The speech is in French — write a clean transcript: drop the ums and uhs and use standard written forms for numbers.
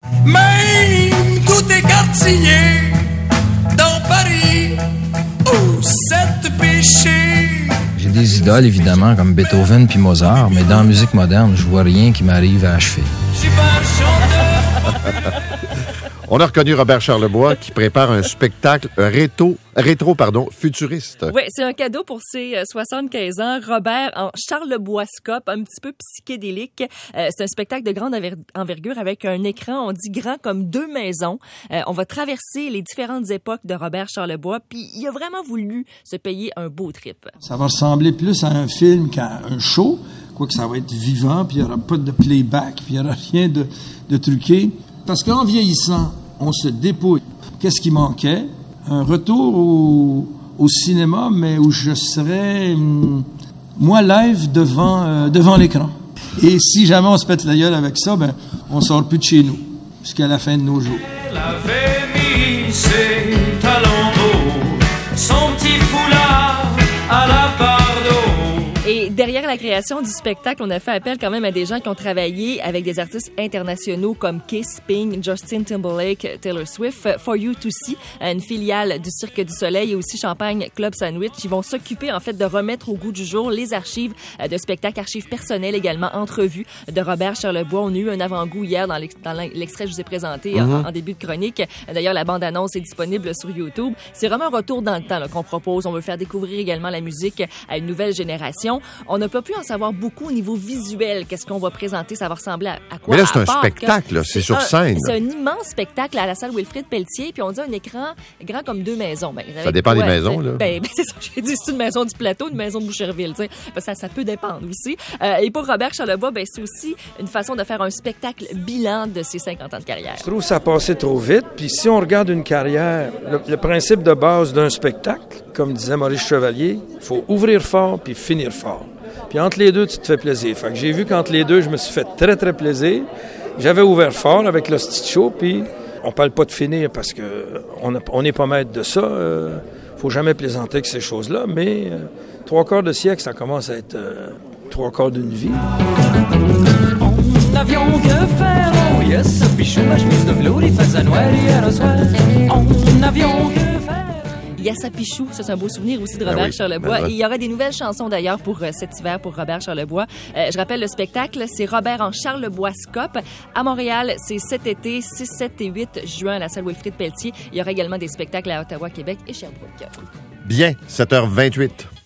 Même tout est quartier dans Paris où sept péchés. J'ai des idoles, évidemment, comme Beethoven puis Mozart, mais dans la musique moderne, je vois rien qui m'arrive à achever. Je suis pas un chanteur. On a reconnu Robert Charlebois qui prépare un spectacle rétro, futuriste. Oui, c'est un cadeau pour ses 75 ans. Robert en Charleboiscope, un petit peu psychédélique. C'est un spectacle de grande envergure avec un écran, on dit grand comme 2 maisons. On va traverser les différentes époques de Robert Charlebois, puis il a vraiment voulu se payer un beau trip. Ça va ressembler plus à un film qu'à un show, quoique ça va être vivant, puis il n'y aura pas de playback, puis il n'y aura rien de truqué. Parce qu'en vieillissant, on se dépouille. Qu'est-ce qui manquait? Un retour au cinéma, mais où je serais, moi, live devant l'écran. Et si jamais on se pète la gueule avec ça, ben, on sort plus de chez nous, jusqu'à la fin de nos jours. Elle avait mis ses talons hauts, son petit foulard à la barre d'eau. Et derrière la création du spectacle, on a fait appel quand même à des gens qui ont travaillé avec des artistes internationaux comme Kiss, Pink, Justin Timberlake, Taylor Swift, For You to See, une filiale du Cirque du Soleil et aussi Champagne Club Sandwich. Ils vont s'occuper en fait de remettre au goût du jour les archives de spectacles, archives personnelles également, entrevues de Robert Charlebois. On a eu un avant-goût hier dans l'extrait que je vous ai présenté en début de chronique. D'ailleurs, la bande-annonce est disponible sur YouTube. C'est vraiment un retour dans le temps là, qu'on propose. On veut faire découvrir également la musique à une nouvelle génération. On n'a pas pu en savoir beaucoup au niveau visuel. Qu'est-ce qu'on va présenter? Ça va ressembler à quoi? Mais là, c'est un spectacle, là. C'est sur scène. C'est un immense spectacle à la salle Wilfrid Pelletier. Puis on dit un écran grand comme 2 maisons. Ben, ça dépend des maisons, là. Ben, c'est ça. J'ai dit, c'est une maison du Plateau, une maison de Boucherville. Ça peut dépendre aussi. Et pour Robert Charlebois, ben, c'est aussi une façon de faire un spectacle bilan de ses 50 ans de carrière. Je trouve que ça passait trop vite. Puis si on regarde une carrière, le principe de base d'un spectacle, comme disait Maurice Chevalier, il faut ouvrir fort puis finir fort. Puis entre les deux, tu te fais plaisir. Fait que j'ai vu qu'entre les deux, je me suis fait très, très plaisir. J'avais ouvert fort avec le Stitch Show, puis on parle pas de finir parce que on n'est pas maître de ça. Faut jamais plaisanter avec ces choses-là, mais 3/4 de siècle, ça commence à être 3/4 d'une vie. En avion que faire, oh yes, pichou, ma chemise de velours, il faisait noir hier au soir. En avion que faire. Yassa Pichou, ça c'est un beau souvenir aussi de Robert Charlebois. Et il y aura des nouvelles chansons d'ailleurs pour cet hiver pour Robert Charlebois. Je rappelle le spectacle, c'est Robert en Charleboiscope. À Montréal, c'est cet été, 6, 7 et 8 juin à la salle Wilfrid Pelletier. Il y aura également des spectacles à Ottawa, Québec et Sherbrooke. Bien, 7h28.